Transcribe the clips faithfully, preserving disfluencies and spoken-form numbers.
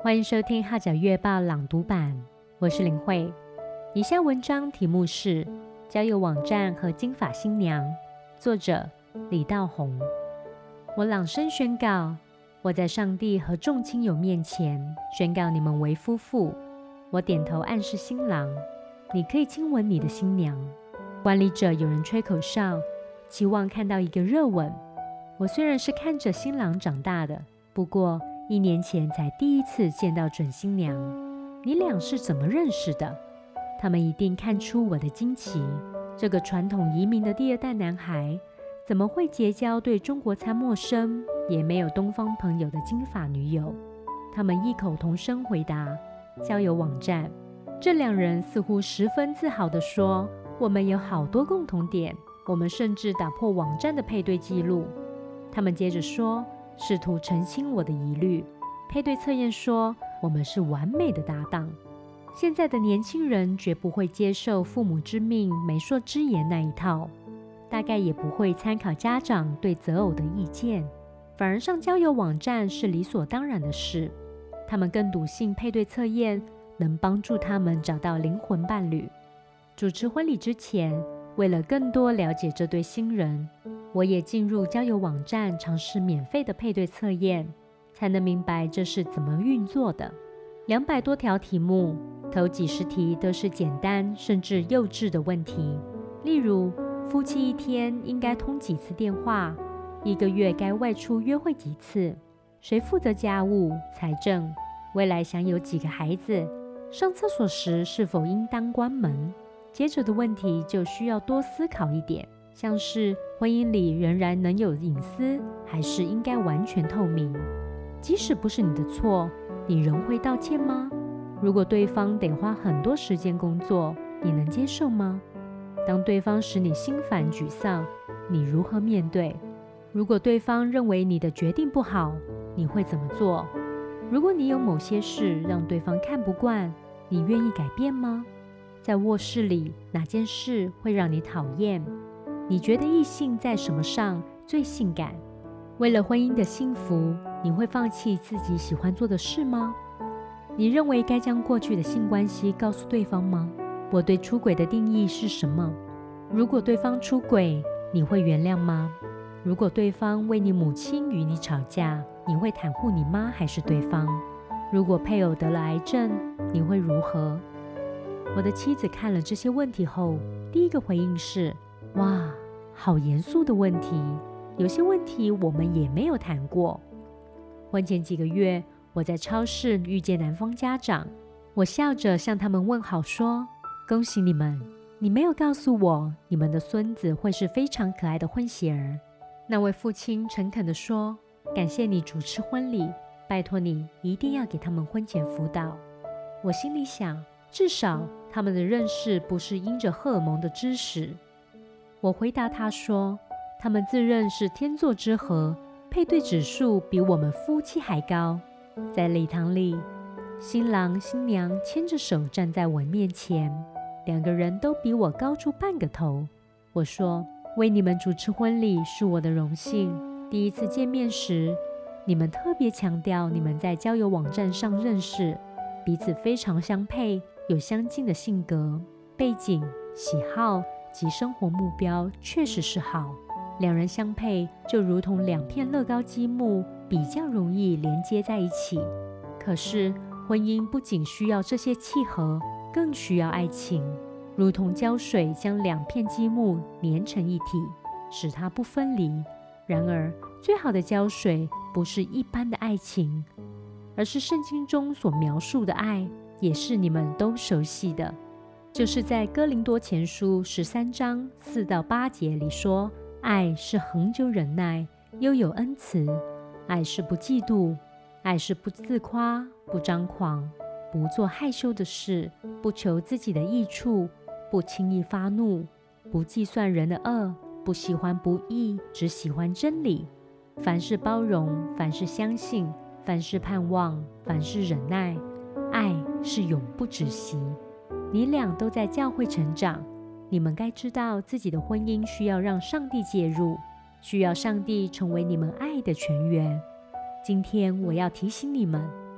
欢迎收听《号角月报》朗读版，我是林慧。以下文章题目是《交友网站和金发新娘》，作者李道宏。我朗声宣告，我在上帝和众亲友面前宣告你们为夫妇。我点头暗示新郎，你可以亲吻你的新娘。观礼者有人吹口哨，期望看到一个热吻。我虽然是看着新郎长大的，不过一年前才第一次见到准新娘。你俩是怎么认识的？他们一定看出我的惊奇。这个传统移民的第二代男孩，怎么会结交对中国餐陌生，也没有东方朋友的金发女友？他们异口同声回答：交友网站。这两人似乎十分自豪地说：我们有好多共同点，我们甚至打破网站的配对记录。他们接着说，试图澄清我的疑虑。配对测验说，我们是完美的搭档。现在的年轻人绝不会接受父母之命媒妁之言那一套，大概也不会参考家长对择偶的意见，反而上交友网站是理所当然的事。他们更笃信配对测验能帮助他们找到灵魂伴侣。主持婚礼之前，为了更多了解这对新人，我也进入交友网站尝试免费的配对测验，才能明白这是怎么运作的。两百多条题目，头几十题都是简单甚至幼稚的问题，例如夫妻一天应该通几次电话，一个月该外出约会几次，谁负责家务、财政，未来想有几个孩子，上厕所时是否应当关门。接着的问题就需要多思考一点，像是婚姻里仍然能有隐私，还是应该完全透明？即使不是你的错，你仍会道歉吗？如果对方得花很多时间工作，你能接受吗？当对方使你心烦沮丧，你如何面对？如果对方认为你的决定不好，你会怎么做？如果你有某些事让对方看不惯，你愿意改变吗？在卧室里，哪件事会让你讨厌？你觉得异性在什么上最性感？为了婚姻的幸福，你会放弃自己喜欢做的事吗？你认为该将过去的性关系告诉对方吗？我对出轨的定义是什么？如果对方出轨，你会原谅吗？如果对方为你母亲与你吵架，你会袒护你妈还是对方？如果配偶得了癌症，你会如何？我的妻子看了这些问题后，第一个回应是：哇，好严肃的问题，有些问题我们也没有谈过。婚前几个月，我在超市遇见男方家长，我笑着向他们问好说：恭喜你们，你没有告诉我你们的孙子会是非常可爱的混血儿。那位父亲诚恳地说：感谢你主持婚礼，拜托你一定要给他们婚前辅导。我心里想，至少他们的认识不是因着荷尔蒙的知识。我回答他说，他们自认是天作之合，配对指数比我们夫妻还高。在礼堂里，新郎新娘牵着手站在我面前，两个人都比我高出半个头。我说，为你们主持婚礼是我的荣幸。第一次见面时，你们特别强调你们在交友网站上认识，彼此非常相配，有相近的性格、背景、喜好及生活目标，确实是好。两人相配就如同两片乐高积木，比较容易连接在一起。可是婚姻不仅需要这些契合，更需要爱情，如同胶水将两片积木粘成一体，使它不分离。然而最好的胶水不是一般的爱情，而是圣经中所描述的爱，也是你们都熟悉的，就是在哥林多前书十三章四到八节里说，爱是恒久忍耐，又有恩慈；爱是不嫉妒；爱是不自夸，不张狂，不做害羞的事，不求自己的益处，不轻易发怒，不计算人的恶，不喜欢不义，只喜欢真理。凡事包容，凡事相信，凡事盼望，凡事忍耐。爱是永不止息。你俩都在教会成长，你们该知道自己的婚姻需要让上帝介入，需要上帝成为你们爱的泉源。今天我要提醒你们，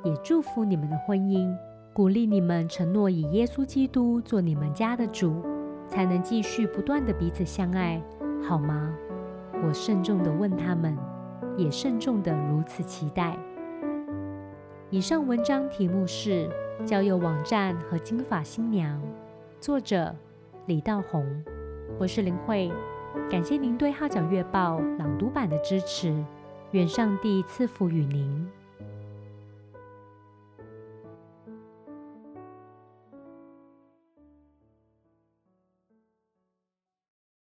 也祝福你们的婚姻，鼓励你们承诺以耶稣基督做你们家的主，才能继续不断的彼此相爱，好吗？我慎重地问他们，也慎重地如此期待。以上文章题目是《交友网站和金发新娘》，作者李道宏。我是林慧，感谢您对号角月报朗读版的支持，愿上帝赐福与您。